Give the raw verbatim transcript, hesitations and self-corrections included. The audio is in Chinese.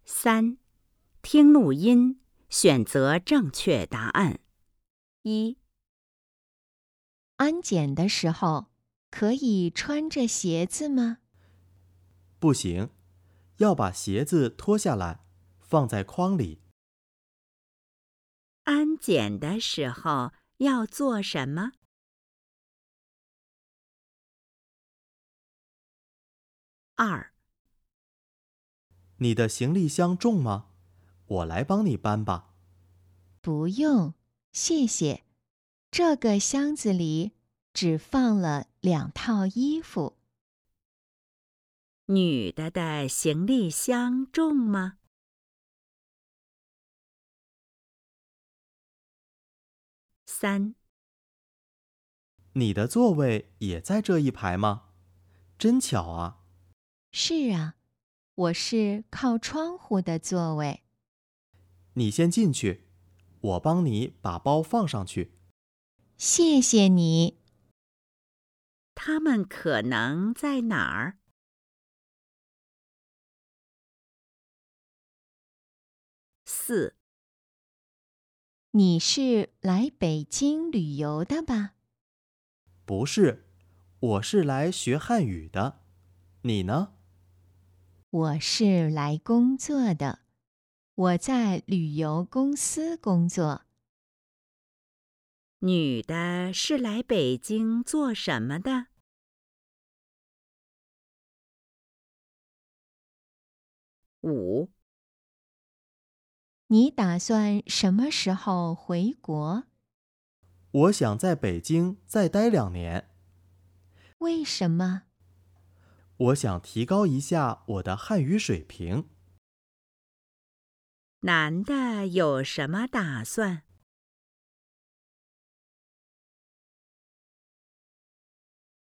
三、听录音，选择正确答案。一、 安检的时候，可以穿着鞋子吗？ 不行，要把鞋子脱下来，放在筐里。 安检的时候要做什么？二、 你的行李箱重吗？我来帮你搬吧。 不用，谢谢。这个箱子里只放了两套衣服。 女的的行李箱重吗？三、 你的座位也在这一排吗？真巧啊！ 是啊，我是靠窗户的座位。 你先进去，我帮你把包放上去。 谢谢你。 他们可能在哪儿？四、 你是来北京旅游的吧？ 不是，我是来学汉语的。你呢？ 我是来工作的，我在旅游公司工作。 女的是来北京做什么的？五、 你打算什么时候回国？ 我想在北京再待两年。 为什么？ 我想提高一下我的汉语水平。 男的有什么打算？